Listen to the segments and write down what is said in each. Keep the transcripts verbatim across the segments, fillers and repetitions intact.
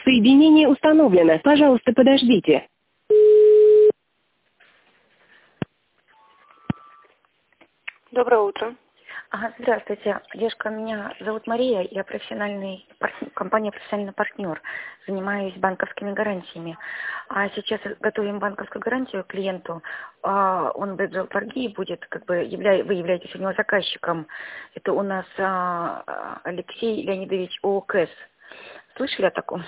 Соединение установлено. Пожалуйста, подождите. Доброе утро. Ага, здравствуйте, девушка, меня зовут Мария, я профессиональный партнер, компания «Профессиональный партнер», занимаюсь банковскими гарантиями. А сейчас готовим банковскую гарантию клиенту, а он выиграл торги и будет, как бы, явля... вы являетесь у него заказчиком. Это у нас а, Алексей Леонидович ОКС. Слышали о таком?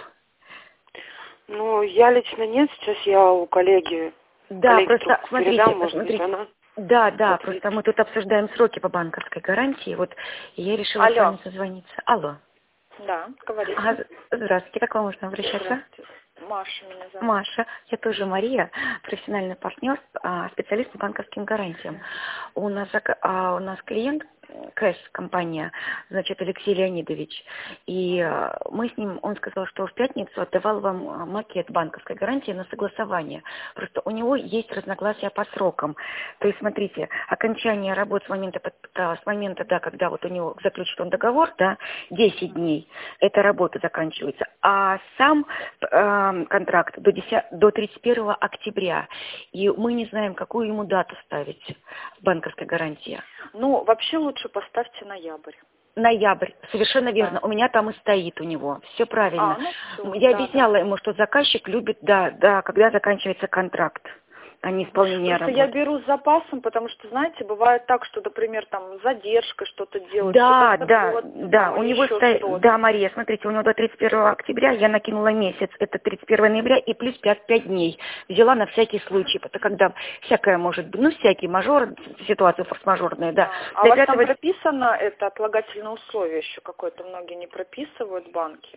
Ну, я лично нет, сейчас я у коллеги. Да, коллеги просто, трубку смотрите, передам, может смотрите. быть, она... Да, да, ответит. просто мы тут обсуждаем сроки по банковской гарантии, вот, и я решила Алло. с вами созвониться. Алло. Да, говорите. Ага, здравствуйте, как вам можно обращаться? Здравствуйте. Маша меня зовут. Маша, я тоже Мария, профессиональный партнер, а, специалист по банковским гарантиям. У нас, зак- а, у нас клиент, Кэш компания, значит, Алексей Леонидович, и а, мы с ним, он сказал, что в пятницу отдавал вам а, макет банковской гарантии на согласование. Просто у него есть разногласия по срокам. То есть, смотрите, окончание работ с момента, под- да, с момента, да, когда вот у него заключит он договор, да, десять дней, эта работа заканчивается, а сам э, контракт до, десятого, до тридцать первого октября. И мы не знаем, какую ему дату ставить в банковской гарантии. Ну, вообще лучше поставьте ноябрь. Ноябрь, совершенно верно. Да. У меня там и стоит у него. Все правильно. А, ну все, Я да, объясняла да. ему, что заказчик любит, да, да, когда заканчивается контракт, а не исполнение Просто я работ. беру с запасом, потому что, знаете, бывает так, что, например, там задержка что-то делают, Да, что-то да, сорвется, да, там, у или него еще стоит, что-то. да, Мария, смотрите, у него до тридцать первого октября я накинула месяц, это тридцать первого ноября и плюс пять, пять дней. Взяла на всякий случай, это когда всякое может быть, ну, всякий мажор, ситуация форс-мажорная, да. А у Для вас там пятого... прописано это отлагательное условие еще какое-то, многие не прописывают банки.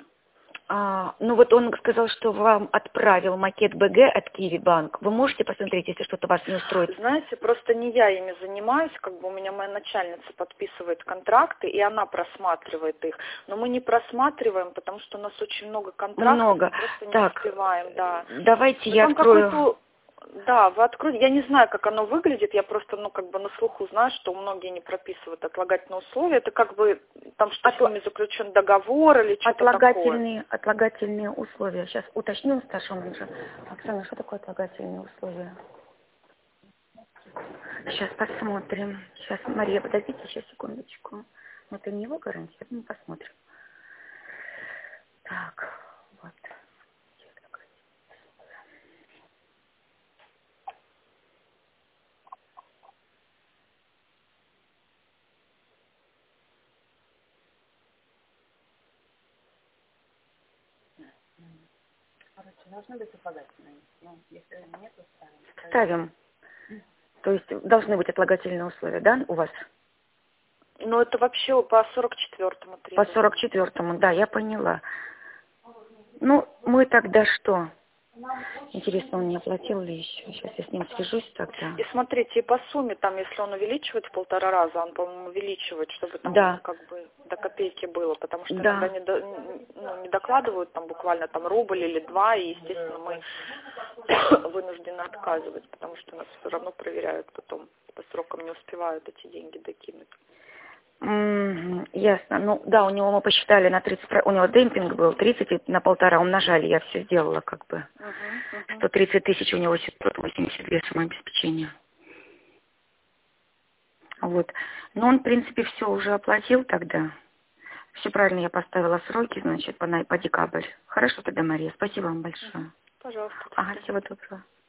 А, ну вот он сказал, что вам отправил макет БГ от Киви Банк. Вы можете посмотреть, если что-то вас не устроит? Знаете, просто не я ими занимаюсь, как бы у меня моя начальница подписывает контракты, и она просматривает их. Но мы не просматриваем, потому что у нас очень много контрактов, Много. мы просто не Так, успеваем, да. давайте Вы я там открою... какой-то... Да, вы откроете. Я не знаю, как оно выглядит, я просто, ну, как бы на слуху знаю, что многие не прописывают отлагательные условия. Это как бы там что Отла... с ними заключен договор или что-то такое. Отлагательные, отлагательные условия. Сейчас уточню старшему менеджеру. Оксана, что такое отлагательные условия? Сейчас посмотрим. Сейчас, Мария, подождите, сейчас, секундочку. Но это не его гарантия, мы посмотрим. Так, вот. Должны быть отлагательные. Ну, если нет, то ставим. Ставим. То есть должны быть отлагательные условия, да, у вас? Ну, это вообще по сорок четвёртому По требованию. сорок четвёртому, да, я поняла. Ну, мы тогда что? Интересно, он не оплатил ли еще? Сейчас я с ним свяжусь тогда. И смотрите, и по сумме, там, если он увеличивает в полтора раза, он, по-моему, увеличивает, чтобы там Да. как бы до копейки было, потому что Да. иногда не, до- ну, не докладывают там буквально там рубль или два, и, естественно, мы вынуждены отказывать, потому что нас все равно проверяют потом, по срокам не успевают эти деньги докинуть. М, ясно. Ну, да, у него мы посчитали на тридцать, у него демпинг был тридцать и на полтора умножали, я все сделала как бы. Угу, угу. сто тридцать тысяч у него семьсот восемьдесят две самообеспечения. Вот. Но он, в принципе, все уже оплатил тогда. Все правильно я поставила сроки, значит, по, на- по декабрь. Хорошо тогда, Мария, спасибо вам большое. Пожалуйста. Ага, всего доброго.